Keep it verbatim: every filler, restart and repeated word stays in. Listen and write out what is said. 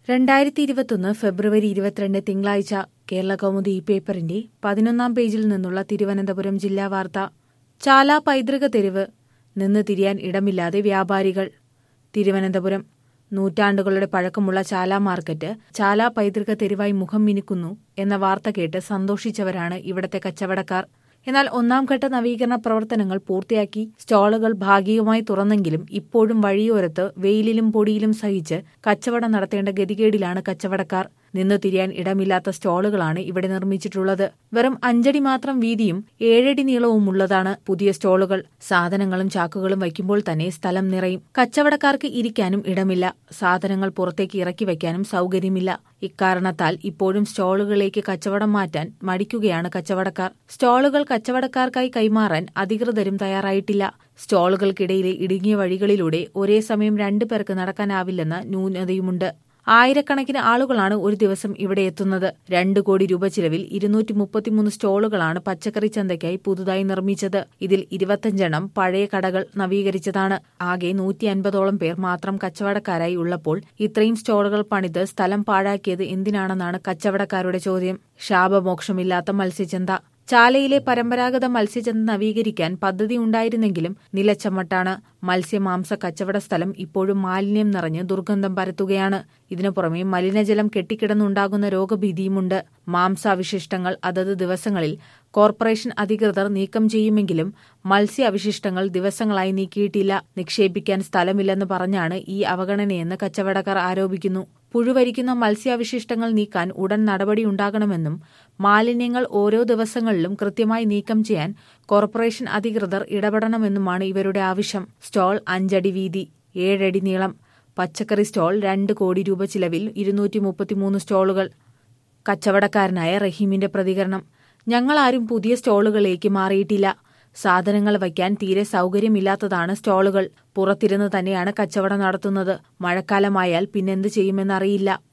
രണ്ടായിരത്തി ഇരുപത്തൊന്ന് ഫെബ്രുവരി ഇരുപത്തിരണ്ട് തിങ്കളാഴ്ച കേരളകൗമുദി ഈ പേപ്പറിന്റെ പതിനൊന്നാം പേജിൽ നിന്നുള്ള തിരുവനന്തപുരം ജില്ലാ വാർത്ത. ചാല പൈതൃക തെരുവ് നിന്ന് തിരിയാൻ ഇടമില്ലാതെ വ്യാപാരികൾ. തിരുവനന്തപുരം. നൂറ്റാണ്ടുകളുടെ പഴക്കമുള്ള ചാല മാർക്കറ്റ് ചാല പൈതൃക തെരുവായി മുഖം മിനുക്കുന്നു എന്ന വാർത്ത കേട്ട് സന്തോഷിച്ചവരാണ് ഇവിടത്തെ കച്ചവടക്കാർ. എന്നാൽ ഒന്നാം ഘട്ട നവീകരണ പ്രവർത്തനങ്ങൾ പൂർത്തിയാക്കി സ്റ്റാളുകൾ ഭാഗികമായി തുറന്നെങ്കിലും ഇപ്പോഴും വഴിയോരത്ത് വെയിലിലും പൊടിയിലും സഹിച്ച് കച്ചവടം നടത്തേണ്ട ഗതികേടിലാണ് കച്ചവടക്കാർ. നിന്നു തിരിയാൻ ഇടമില്ലാത്ത സ്റ്റാളുകളാണ് ഇവിടെ നിർമ്മിച്ചിട്ടുള്ളത്. വെറും അഞ്ചടി മാത്രം വീതിയും ഏഴടി നീളവുമുള്ളതാണ് പുതിയ സ്റ്റാളുകൾ. സാധനങ്ങളും ചാക്കുകളും വയ്ക്കുമ്പോൾ തന്നെ സ്ഥലം നിറയും. കച്ചവടക്കാർക്ക് ഇരിക്കാനും ഇടമില്ല. സാധനങ്ങൾ പുറത്തേക്ക് ഇറക്കി വയ്ക്കാനും സൗകര്യമില്ല. ഇക്കാരണത്താൽ ഇപ്പോഴും സ്റ്റാളുകളിലേക്ക് കച്ചവടം മാറ്റാൻ മടിക്കുകയാണ് കച്ചവടക്കാർ. സ്റ്റാളുകൾ കച്ചവടക്കാർക്കായി കൈമാറാൻ അധികൃതരും തയ്യാറായിട്ടില്ല. സ്റ്റാളുകൾക്കിടയിലെ ഇടുങ്ങിയ വഴികളിലൂടെ ഒരേ സമയം രണ്ടു പേർക്ക് നടക്കാനാവില്ലെന്ന ന്യൂനതയുമുണ്ട്. ആയിരക്കണക്കിന് ആളുകളാണ് ഒരു ദിവസം ഇവിടെ എത്തുന്നത്. രണ്ടു കോടി രൂപ ചിലവിൽ ഇരുന്നൂറ്റി മുപ്പത്തിമൂന്ന് സ്റ്റോളുകളാണ് പച്ചക്കറി ചന്തയ്ക്കായി പുതുതായി നിർമ്മിച്ചത്. ഇതിൽ ഇരുപത്തഞ്ചെണ്ണം പഴയ കടകൾ നവീകരിച്ചതാണ്. ആകെ നൂറ്റി അൻപതോളം പേർ മാത്രം കച്ചവടക്കാരായി ഉള്ളപ്പോൾ ഇത്രയും സ്റ്റോളുകൾ പണിത് സ്ഥലം പാഴാക്കിയത് എന്തിനാണെന്നാണ് കച്ചവടക്കാരുടെ ചോദ്യം. ശാപമോക്ഷമില്ലാത്ത മത്സ്യചന്ത. ചാലയിലെ പരമ്പരാഗത മത്സ്യചന്ത നവീകരിക്കാൻ പദ്ധതി ഉണ്ടായിരുന്നെങ്കിലും നിലച്ചമട്ടാണ്. മത്സ്യമാംസ കച്ചവട സ്ഥലം ഇപ്പോഴും മാലിന്യം നിറഞ്ഞ് ദുർഗന്ധം പരത്തുകയാണ്. ഇതിനു പുറമെ മലിനജലം കെട്ടിക്കിടന്നുണ്ടാകുന്ന രോഗഭീതിയുമുണ്ട്. മാംസാവശിഷ്ടങ്ങൾ അതത് ദിവസങ്ങളിൽ കോർപ്പറേഷൻ അധികൃതർ നീക്കം ചെയ്യുമെങ്കിലും മത്സ്യ അവശിഷ്ടങ്ങൾ ദിവസങ്ങളായി നീക്കിയിട്ടില്ല. നിക്ഷേപിക്കാൻ സ്ഥലമില്ലെന്ന് പറഞ്ഞാണ് ഈ അവഗണനയെന്ന് കച്ചവടക്കാർ ആരോപിക്കുന്നു. പുഴുവരിക്കുന്ന മത്സ്യാവശിഷ്ടങ്ങൾ നീക്കാൻ ഉടൻ നടപടിയുണ്ടാകണമെന്നും മാലിന്യങ്ങൾ ഓരോ ദിവസങ്ങളിലും കൃത്യമായി നീക്കം ചെയ്യാൻ കോർപ്പറേഷൻ അധികൃതർ ഇടപെടണമെന്നുമാണ് ഇവരുടെ ആവശ്യം. സ്റ്റാൾ അഞ്ചടി വീതി, ഏഴടി നീളം. പച്ചക്കറി സ്റ്റാൾ രണ്ട് കോടി രൂപ ചിലവിൽ ഇരുന്നൂറ്റി മുപ്പത്തിമൂന്ന് സ്റ്റാളുകൾ. കച്ചവടക്കാരനായ റഹീമിന്റെ പ്രതികരണം: ഞങ്ങളാരും പുതിയ സ്റ്റാളുകളിലേക്ക് മാറിയിട്ടില്ല. സാധനങ്ങൾ വയ്ക്കാൻ തീരെ സൗകര്യമില്ലാത്തതാണ് സ്റ്റാളുകൾ. പുറത്തിരുന്ന് തന്നെയാണ് കച്ചവടം നടത്തുന്നത്. മഴക്കാലമായാൽ പിന്നെന്ത് ചെയ്യുമെന്നറിയില്ല.